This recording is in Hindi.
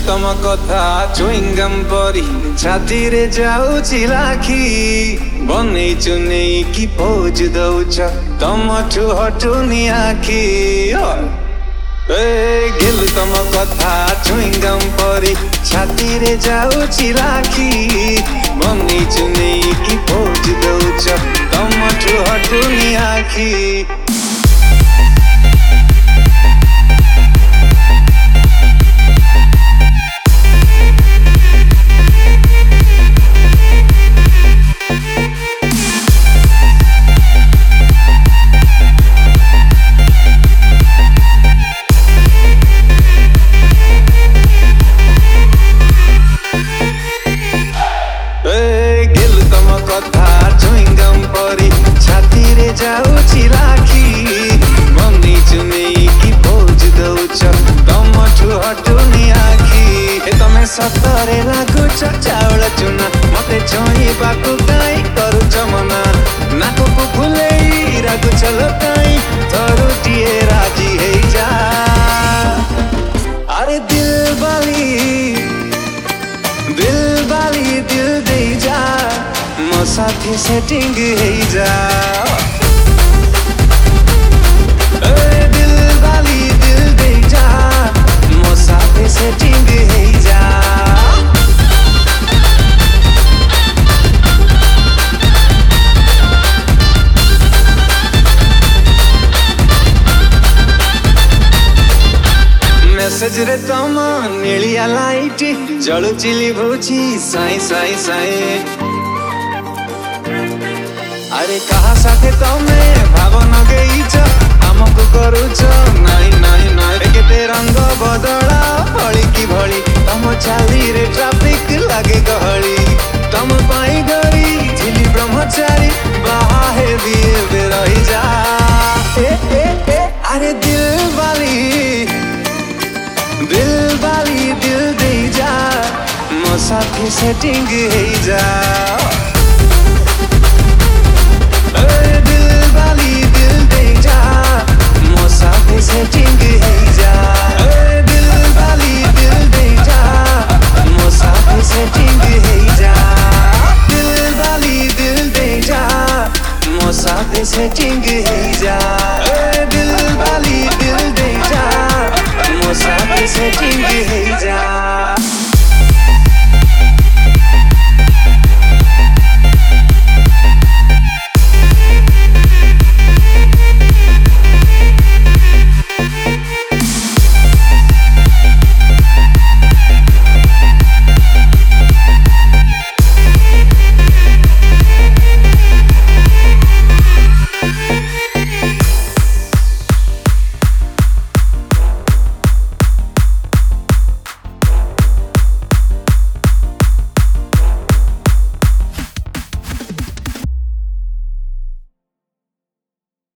तम कथा चुइंगम परी छाती रे जाउची लाखी बनै चुनै की पोज दउछ तमठु हटुनी आखी गेल तम कथा चुइंगम परी छाती रे जाउची लाखी बनै चुनै की पोज दउछ तमठु हटुनी आखी कथा चुइंगम परी छाती रे जाउची लाखी बनै चुनै की पोज दउछ तमठु हटुनी आखी तमे सतरे लागुछ चाउल चुना मते छोइबाकु काई करूछ मना नाकको फुलेई रागुछ लकाई तरुटिए राजी हेइ जा अरे दिल बाली दिल दे जा मो साथी सेटिंग हेइ जा दिल वाली दिल दे जा मो साथी सेटिंग हेइ जा मेसेज रे तम नीलिया लाइट जळु चिली भुची साई साई साई अरे कहा साथे तमे भावन गईच हमको करूच नाई नाई नाई केते रंग बदला भली की भली तम चाली रे ट्रैफिक लागे गहली तम पाई गरी झिली ब्रह्मचारी बाहा है दिए रही जा अरे दिल वाली दिल दे जा मो साथी सेटिंग हेइ जा सेटिंग हेइ जा दिल वाली दिल दे जा मो साथी सेटिंग हेइ जा दिल वाली दिल दे जा मो साथी सेटिंग हेइ जा दिल वाली दिल दे जा मो साथी सेटिंग हेइ जा।